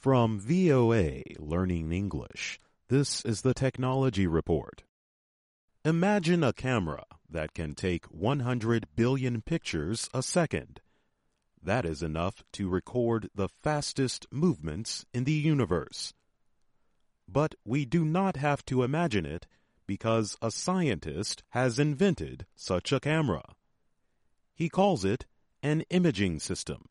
From VOA Learning English, this is the Technology Report. Imagine a camera that can take 100 billion pictures a second. That is enough to record the fastest movements in the universe. But we do not have to imagine it because a scientist has invented such a camera. He calls it an imaging system.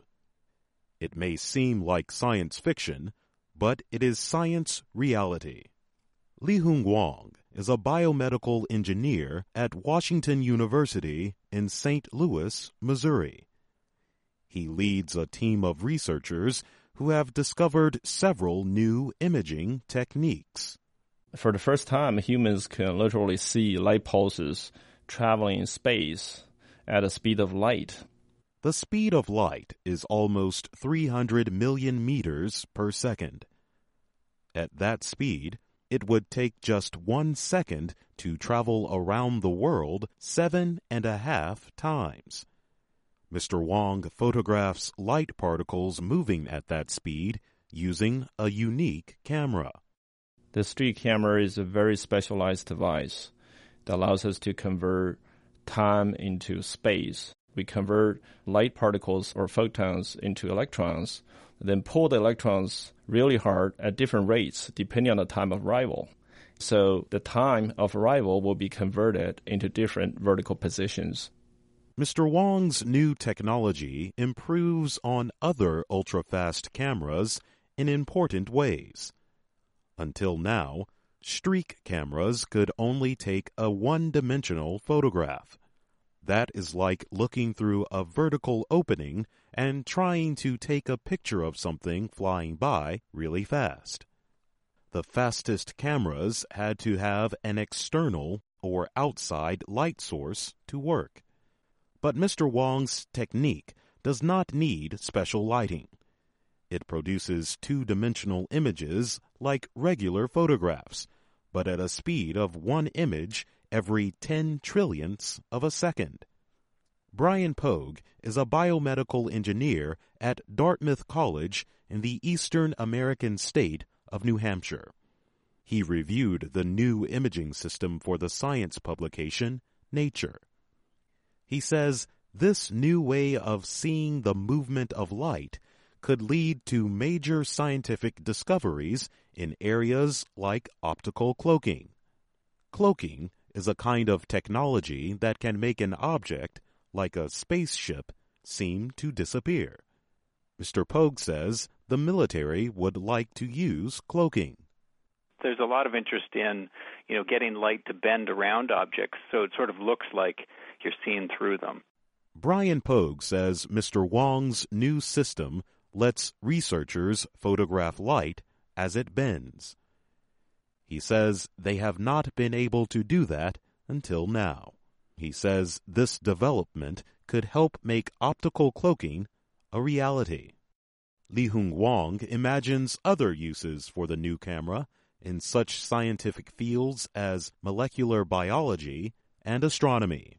It may seem like science fiction, but it is science reality. Li-Hung Wang is a biomedical engineer at Washington University in St. Louis, Missouri. He leads a team of researchers who have discovered several new imaging techniques. For the first time, humans can literally see light pulses traveling in space at the speed of light. The speed of light is almost 300 million meters per second. At that speed, it would take just 1 second to travel around the world 7.5 times. Mr. Wang photographs light particles moving at that speed using a unique camera. The street camera is a very specialized device that allows us to convert time into space. We convert light particles or photons into electrons, then pull the electrons really hard at different rates depending on the time of arrival. So the time of arrival will be converted into different vertical positions. Mr. Wang's new technology improves on other ultra-fast cameras in important ways. Until now, streak cameras could only take a one-dimensional photograph. That is like looking through a vertical opening and trying to take a picture of something flying by really fast. The fastest cameras had to have an external or outside light source to work. But Mr. Wang's technique does not need special lighting. It produces two-dimensional images like regular photographs, but at a speed of one image every 10 trillionths of a second. Brian Pogue is a biomedical engineer at Dartmouth College in the eastern American state of New Hampshire. He reviewed the new imaging system for the science publication Nature. He says this new way of seeing the movement of light could lead to major scientific discoveries in areas like optical cloaking. Cloaking is a kind of technology that can make an object, like a spaceship, seem to disappear. Mr. Pogue says the military would like to use cloaking. There's a lot of interest in, getting light to bend around objects so it sort of looks like you're seeing through them. Brian Pogue says Mr. Wang's new system lets researchers photograph light as it bends. He says they have not been able to do that until now. He says this development could help make optical cloaking a reality. Li-Hung Wang imagines other uses for the new camera in such scientific fields as molecular biology and astronomy.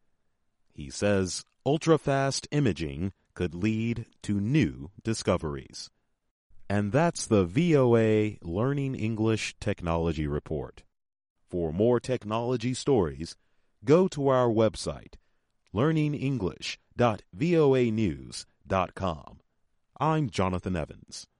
He says ultra-fast imaging could lead to new discoveries. And that's the VOA Learning English Technology Report. For more technology stories, go to our website, learningenglish.voanews.com. I'm Jonathan Evans.